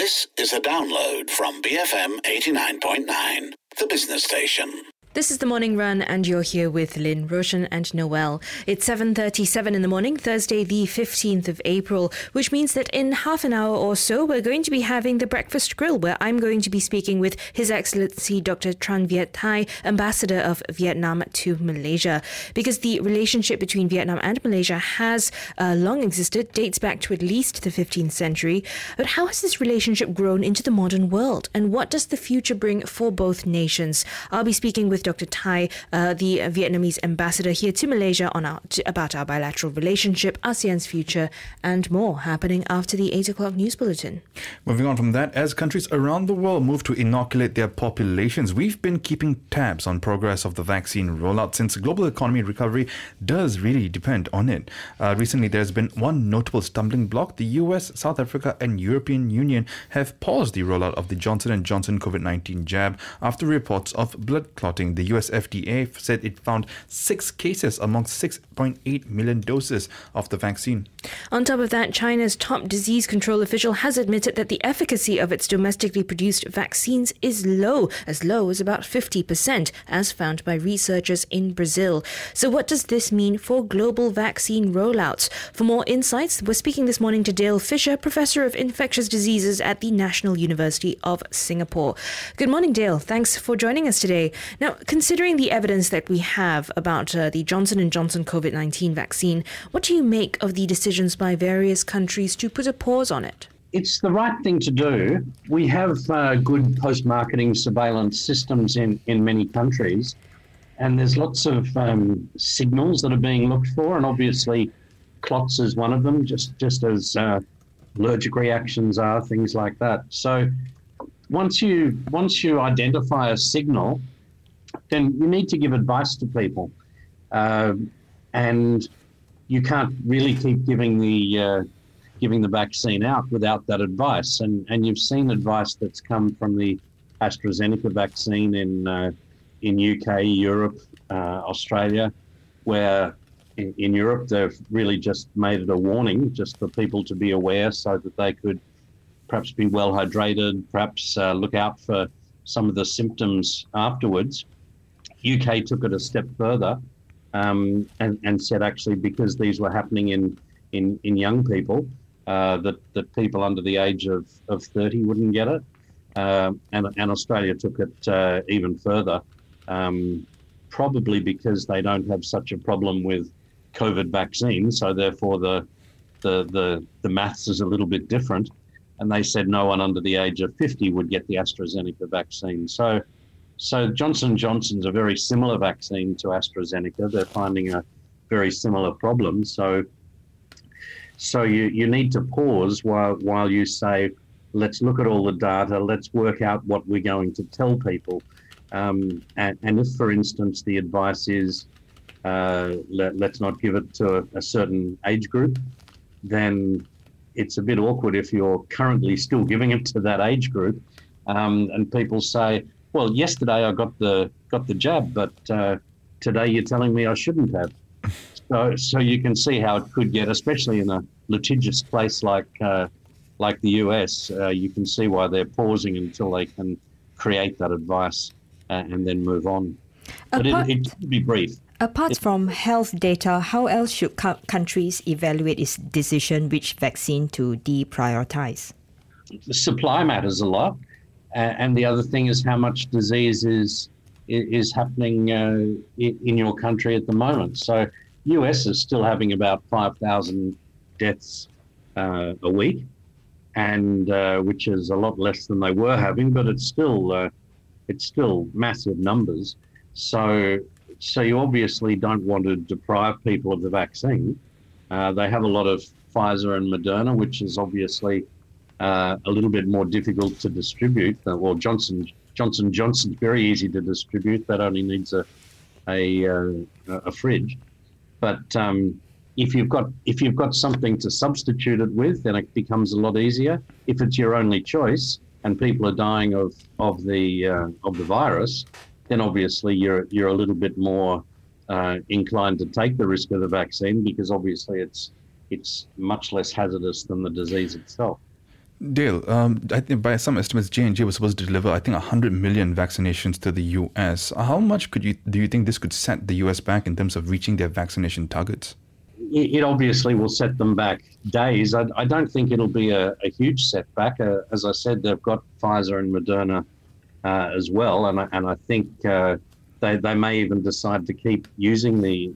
This is a download from BFM 89.9, the business station. This is the Morning Run and you're here with Lynn, Roshan and Noel. It's 7:37 in the morning, Thursday the 15th of April, which means that in half an hour or so we're going to be having the Breakfast Grill, where I'm going to be speaking with His Excellency Dr. Tran Viet Thai, Ambassador of Vietnam to Malaysia. Because the relationship between Vietnam and Malaysia has long existed, dates back to at least the 15th century. But how has this relationship grown into the modern world? And what does the future bring for both nations? I'll be speaking with Dr. Thai, the Vietnamese ambassador here to Malaysia, about our bilateral relationship, ASEAN's future, and more, happening after the 8 o'clock news bulletin. Moving on from that, as countries around the world move to inoculate their populations, we've been keeping tabs on progress of the vaccine rollout, since global economy recovery does really depend on it. Recently, there's been one notable stumbling block. The US, South Africa and European Union have paused the rollout of the Johnson & Johnson COVID-19 jab after reports of blood clotting. The US FDA said it found 6 cases amongst 6.8 million doses of the vaccine. On top of that, China's top disease control official has admitted that the efficacy of its domestically produced vaccines is low as about 50%, as found by researchers in Brazil. So what does this mean for global vaccine rollouts? For more insights, we're speaking this morning to Dale Fisher, Professor of Infectious Diseases at the National University of Singapore. Good morning, Dale. Thanks for joining us today. Now, considering the evidence that we have about the Johnson & Johnson COVID-19 vaccine, what do you make of the decisions by various countries to put a pause on it? It's the right thing to do. We have good post-marketing surveillance systems in many countries, and there's lots of signals that are being looked for, and obviously clots is one of them, just as allergic reactions are, things like that. So once you identify a signal, then you need to give advice to people, and you can't really keep giving the vaccine out without that advice. And you've seen advice that's come from the AstraZeneca vaccine in UK, Europe, Australia, where in Europe they've really just made it a warning, just for people to be aware, so that they could perhaps be well hydrated, perhaps look out for some of the symptoms afterwards. UK took it a step further and said, actually, because these were happening in young people, that people under the age of 30 wouldn't get it. And Australia took it even further, probably because they don't have such a problem with COVID vaccines, so therefore the maths is a little bit different. And they said no one under the age of 50 would get the AstraZeneca vaccine. So Johnson & Johnson's a very similar vaccine to AstraZeneca. They're finding a very similar problem. So you need to pause while you say, let's look at all the data, let's work out what we're going to tell people. And if, for instance, the advice is let's not give it to a certain age group, then it's a bit awkward if you're currently still giving it to that age group, and people say, well, yesterday I got the jab, but today you're telling me I shouldn't have. So you can see how it could get, especially in a litigious place like the US. You can see why they're pausing until they can create that advice and then move on. But it should be brief. Apart from health data, how else should countries evaluate its decision which vaccine to deprioritize? The supply matters a lot. And the other thing is how much disease is happening in your country at the moment. So US is still having about 5,000 deaths a week, and which is a lot less than they were having, but it's still massive numbers. So you obviously don't want to deprive people of the vaccine. They have a lot of Pfizer and Moderna, which is obviously a little bit more difficult to distribute. Well, Johnson Johnson's very easy to distribute. That only needs a fridge. But if you've got something to substitute it with, then it becomes a lot easier. If it's your only choice and people are dying of the virus, then obviously you're a little bit more inclined to take the risk of the vaccine, because obviously it's much less hazardous than the disease itself. Dale, I think by some estimates, J&J was supposed to deliver, I think, 100 million vaccinations to the US. How much do you think this could set the US back in terms of reaching their vaccination targets? It obviously will set them back days. I don't think it'll be a huge setback. As I said, they've got Pfizer and Moderna as well, and I think they may even decide to keep using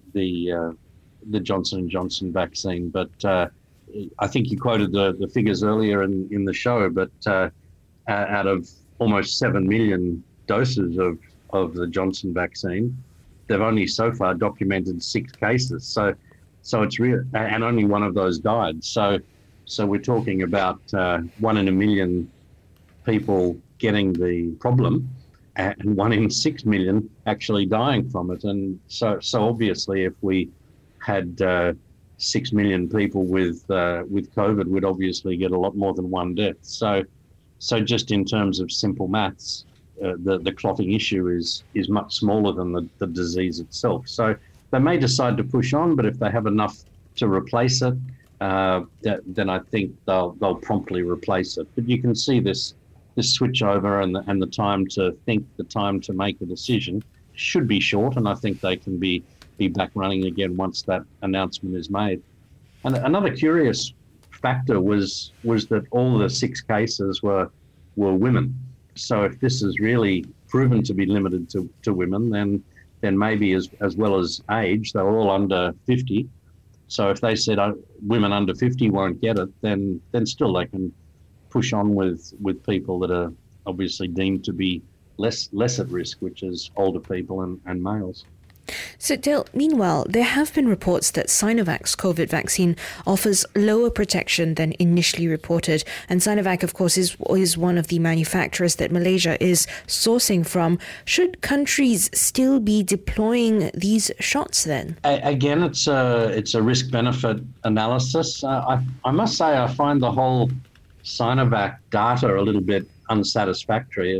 the Johnson & Johnson vaccine. But I think you quoted the figures earlier in the show, but out of almost 7 million doses of the Johnson vaccine, they've only so far documented 6 cases. So it's real, and only one of those died. So we're talking about 1 in a million people getting the problem, and 1 in 6 million actually dying from it. And so obviously, if we had 6 million people with COVID, we'd obviously get a lot more than 1 death. So just in terms of simple maths, the clotting issue is much smaller than the disease itself. So they may decide to push on, but if they have enough to replace it, then I think they'll promptly replace it. But you can see this switch over and the time to think, the time to make a decision should be short, and I think they can be back running again once that announcement is made. And another curious factor was that all the 6 cases were women. So if this is really proven to be limited to women, then maybe as well as age, they were all under 50. So if they said women under 50 won't get it, then still they can push on with people that are obviously deemed to be less at risk, which is older people and males. So, Dale, meanwhile, there have been reports that Sinovac's COVID vaccine offers lower protection than initially reported. And Sinovac, of course, is one of the manufacturers that Malaysia is sourcing from. Should countries still be deploying these shots then? Again, it's a risk-benefit analysis. I must say I find the whole Sinovac data a little bit unsatisfactory.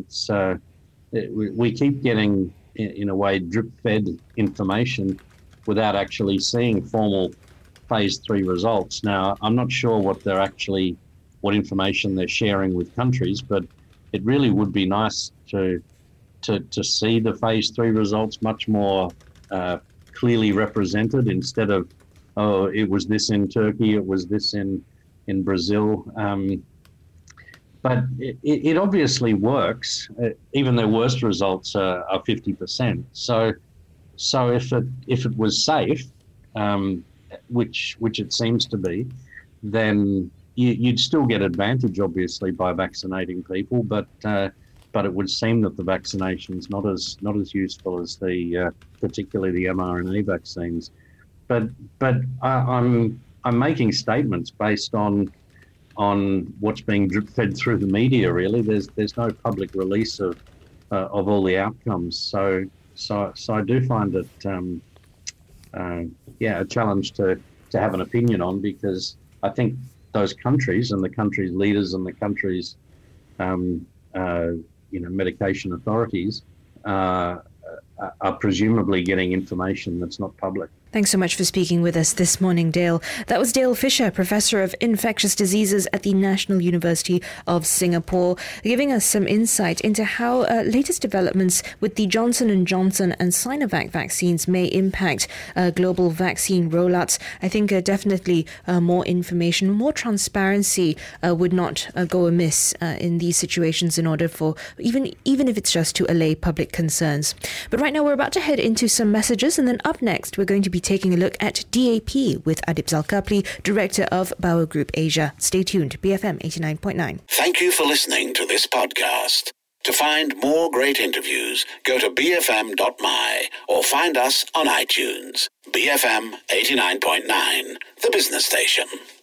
We keep getting, in a way, drip-fed information without actually seeing formal phase 3 results. Now, I'm not sure what information they're sharing with countries, but it really would be nice to see the phase 3 results much more clearly represented, instead of, oh, it was this in Turkey, it was this in Brazil. But it obviously works. Even their worst results are 50%. So if it was safe, which it seems to be, then you'd still get advantage, obviously, by vaccinating people. But it would seem that the vaccination's not as useful as particularly the mRNA vaccines. But I'm making statements based on what's being drip-fed through the media. Really, there's no public release of all the outcomes. So I do find it a challenge to have an opinion on, because I think those countries and the countries' leaders and the countries' medication authorities are presumably getting information that's not public. Thanks so much for speaking with us this morning, Dale. That was Dale Fisher, Professor of Infectious Diseases at the National University of Singapore, giving us some insight into how latest developments with the Johnson & Johnson and Sinovac vaccines may impact global vaccine rollouts. I think definitely more information, more transparency would not go amiss in these situations, in order for, even if it's just to allay public concerns. But right now we're about to head into some messages, and then up next we're going to be taking a look at DAP with Adib Zalkapli, Director of Bauer Group Asia. Stay tuned, BFM 89.9. Thank you for listening to this podcast. To find more great interviews, go to bfm.my or find us on iTunes. BFM 89.9, the business station.